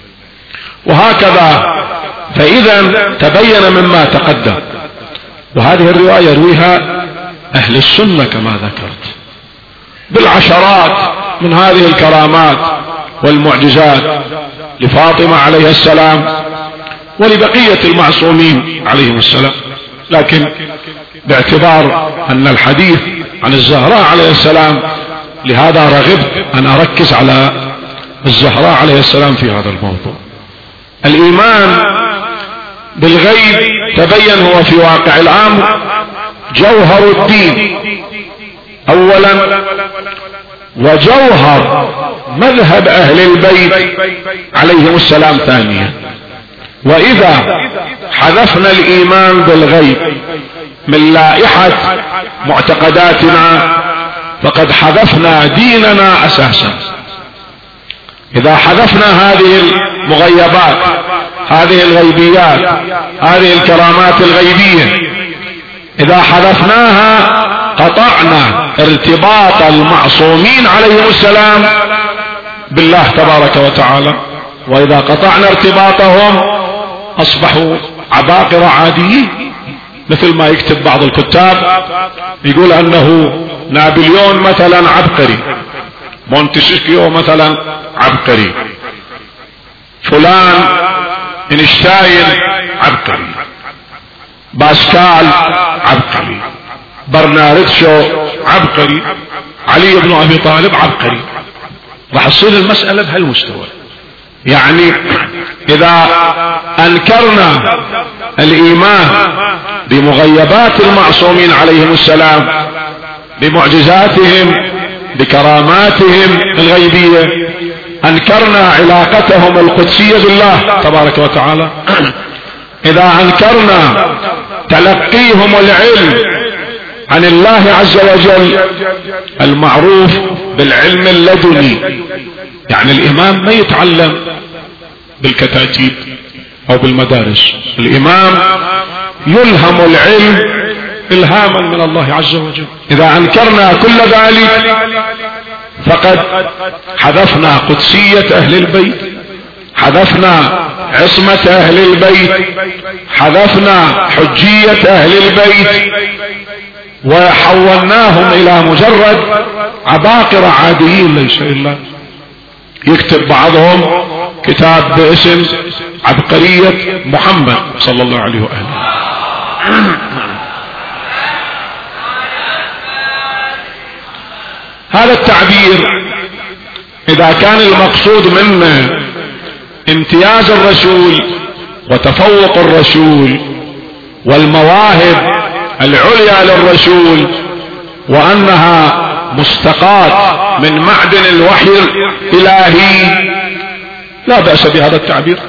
وهكذا فإذا تبين مما تقدم، وهذه الرواية يرويها أهل السنة كما ذكرت، بالعشرات من هذه الكرامات والمعجزات لفاطمة عليه السلام ولبقية المعصومين عليهم السلام. لكن باعتبار أن الحديث عن الزهراء عليه السلام، لهذا رغبت أن أركز على الزهراء عليه السلام في هذا الموضوع. الإيمان بالغيب تبين هو في واقع الأمر جوهر الدين أولا، وجوهر مذهب أهل البيت عليهم السلام ثانيا. وإذا حذفنا الإيمان بالغيب من لائحة معتقداتنا فقد حذفنا ديننا أساسا. إذا حذفنا هذه المغيبات، هذه الغيبيات، هذه الكرامات الغيبية، إذا حذفناها قطعنا ارتباط المعصومين عليهم السلام بالله تبارك وتعالى. وإذا قطعنا ارتباطهم أصبحوا عباقرة عاديين، مثل ما يكتب بعض الكتاب يقول أنه نابليون مثلا عبقري، مونتسكيو مثلا عبقري، فلان اينشتاين عبقري، باسكال عبقري، برنارد شو عبقري، علي بن أبي طالب عبقري. راح تصير المسألة بهالمستوى. يعني إذا أنكرنا الإيمان بمغيبات المعصومين عليهم السلام، بمعجزاتهم، بكراماتهم الغيبية، أنكرنا علاقتهم القدسية بالله تبارك وتعالى، إذا أنكرنا تلقيهم العلم عن الله عز وجل المعروف بالعلم اللدني، يعني الإمام ما يتعلم بالكتاتيب أو بالمدارس، الإمام يلهم العلم إلهاما من الله عز وجل. إذا أنكرنا كل ذلك فقد حذفنا قدسية أهل البيت، حذفنا عصمة اهل البيت، حذفنا حجية اهل البيت، وحولناهم الى مجرد عباقرة عاديين ليس الا. يكتب بعضهم كتاب باسم عبقرية محمد صلى الله عليه وآله. هذا التعبير اذا كان المقصود منه امتياز الرسول وتفوق الرسول والمواهب العليا للرسول وانها مستقاة من معدن الوحي الالهي لا بأس بهذا التعبير.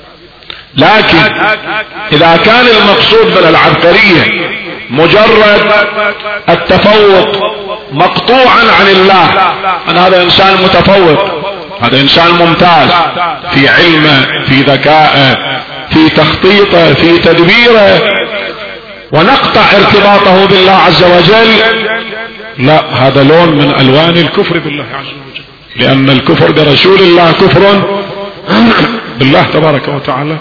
لكن اذا كان المقصود من العبقرية مجرد التفوق مقطوعا عن الله، أن هذا انسان متفوق، هذا انسان ممتاز في علمه، في ذكائه، في تخطيطه، في تدبيره، ونقطع ارتباطه بالله عز وجل، لا، هذا لون من الوان الكفر بالله عز وجل، لان الكفر برسول الله كفر بالله تبارك وتعالى.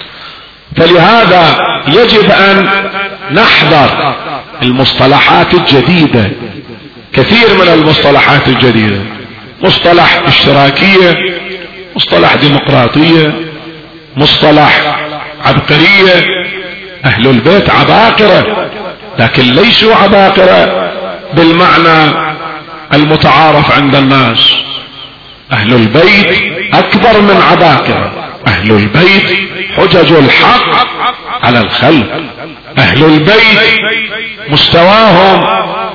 فلهذا يجب ان نحذر المصطلحات الجديدة. كثير من المصطلحات الجديدة، مصطلح اشتراكية، مصطلح ديمقراطية، مصطلح عبقرية. اهل البيت عباقرة، لكن ليسوا عباقرة بالمعنى المتعارف عند الناس. اهل البيت اكبر من عباقرة، اهل البيت حجج الحق على الخلق. اهل البيت مستواهم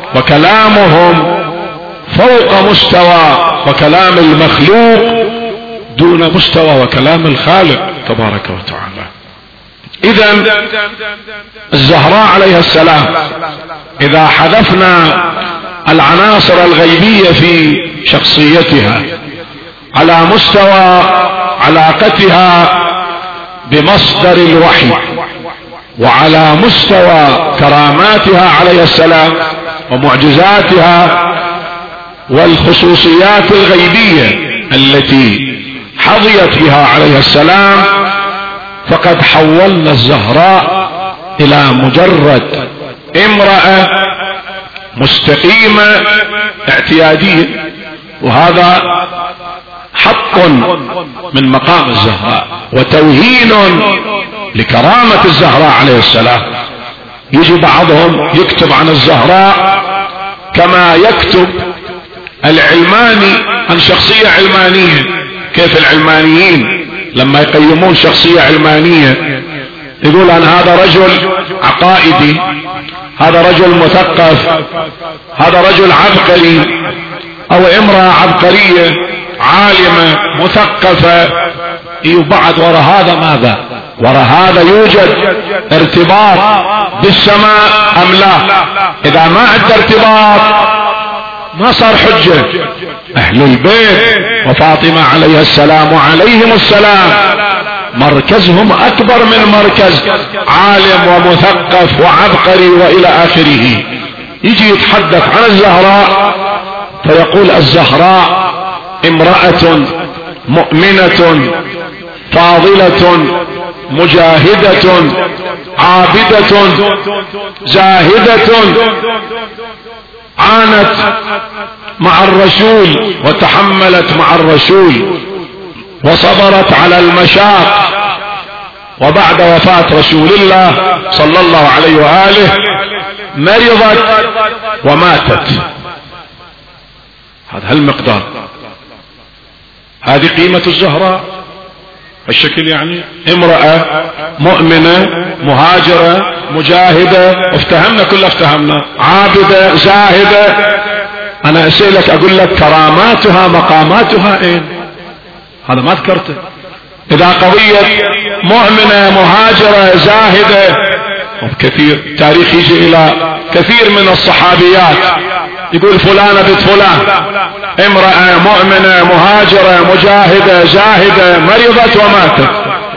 وكلامهم فوق مستوى وكلام المخلوق، دون مستوى وكلام الخالق تبارك وتعالى. اذا الزهراء عليها السلام اذا حذفنا العناصر الغيبية في شخصيتها على مستوى علاقتها بمصدر الوحي، وعلى مستوى كراماتها عليه السلام ومعجزاتها والخصوصيات الغيبية التي حظيت بها عليه السلام، فقد حولنا الزهراء الى مجرد امرأة مستقيمة اعتيادية، وهذا حق من مقام الزهراء وتوهين لكرامة الزهراء عليه السلام. يجي بعضهم يكتب عن الزهراء كما يكتب العلماني عن شخصية علمانية. كيف العلمانيين لما يقيمون شخصية علمانية يقول أن هذا رجل عقائدي، هذا رجل مثقف، هذا رجل عبقري، أو امرأة عبقرية عالمة مثقفة. وبعد وراء هذا ماذا؟ وراء هذا يوجد ارتباط بالسماء أم لا؟ إذا ما عنده ارتباط ما صار حجة. أهل البيت وفاطمة عليها السلام وعليهم السلام مركزهم أكبر من مركز عالم ومثقف وعبقري وإلى آخره. يجي يتحدث عن الزهراء فيقول الزهراء امرأة مؤمنة فاضلة مجاهدة عابدة زاهدة عانت مع الرسول وتحملت مع الرسول وصبرت على المشاق، وبعد وفاة رسول الله صلى الله عليه وآله مرضت وماتت. هذا المقدار، هذه قيمة الزهراء الشكل. يعني امرأة مؤمنة مهاجرة مجاهدة، افتهمنا كل افتهمنا، عابدة زاهدة. انا اسألك اقول لك كراماتها مقاماتها اين؟ هذا ما ذكرته. اذا قضية مؤمنة مهاجرة زاهدة، كثير تاريخ يجي الى كثير من الصحابيات يقول فلانة بنت فلان امرأة مؤمنة مهاجرة مجاهدة زاهدة مرضت وماتت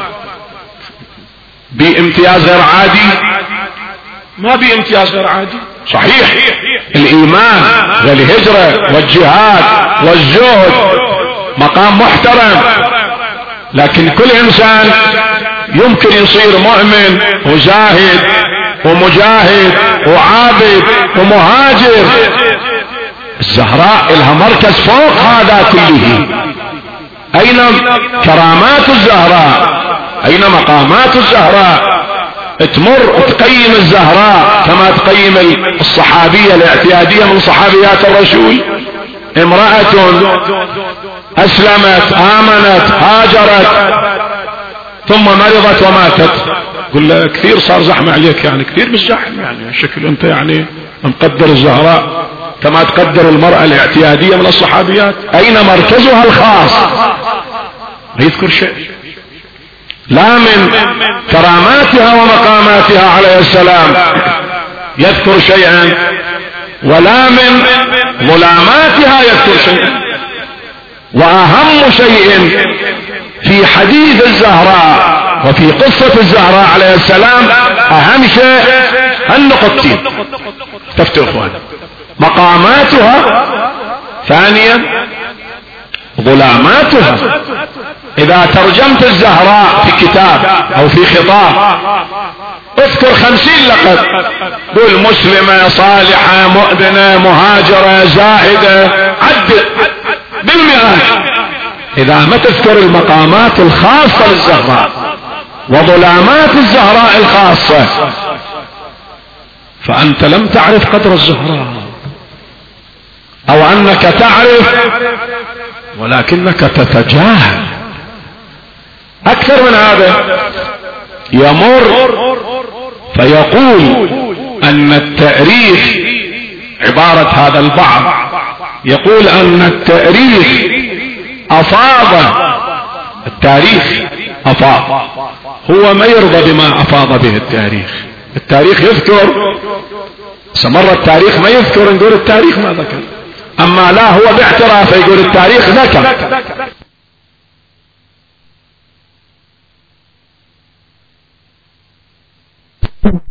بامتياز غير عادي. ما بامتياز غير عادي. صحيح الايمان والهجرة والجهاد والزهد مقام محترم، لكن كل انسان يمكن يصير مؤمن وزاهد ومجاهد وعابد ومهاجر. الزهراء لها مركز فوق هذا كله. اين كرامات الزهراء؟ اين مقامات الزهراء؟ تمر تقيم الزهراء كما تقيم الصحابية الاعتيادية من صحابيات الرسول. امرأة اسلمت امنت هاجرت ثم مرضت وماتت، قل له كثير صار زحمة عليك، يعني كثير بالزحم، يعني شكل انت يعني مقدر الزهراء كما تقدر المرأة الاعتيادية من الصحابيات. اين مركزها الخاص؟ لا يذكر شيء، لا من كراماتها ومقاماتها عليه السلام يذكر شيئا، ولا من ظلاماتها يذكر شيئا. واهم شيء في حديث الزهراء وفي قصة الزهراء عليه السلام، اهم شيء النقطتين، تفتوا اخوان، مقاماتها، ثانيا ظلاماتها. اذا ترجمت الزهراء في كتاب او في خطاب اذكر 50 لقب، قول مسلمة صالحة مؤذنة مهاجرة زاهدة، عد بالمئات. اذا ما تذكر المقامات الخاصة للزهراء وظلامات الزهراء الخاصة فانت لم تعرف قدر الزهراء، او انك تعرف ولكنك تتجاهل. اكثر من هذا، يمر فيقول ان التاريخ، عبارة هذا البعض يقول ان التاريخ افاض، التاريخ افاض، هو ما يرضى بما افاض به التاريخ. التاريخ يذكر، سمر التاريخ ما يذكر، نقول التاريخ ما ذكر، اما لا هو باعترافه يقول التاريخ ذكر.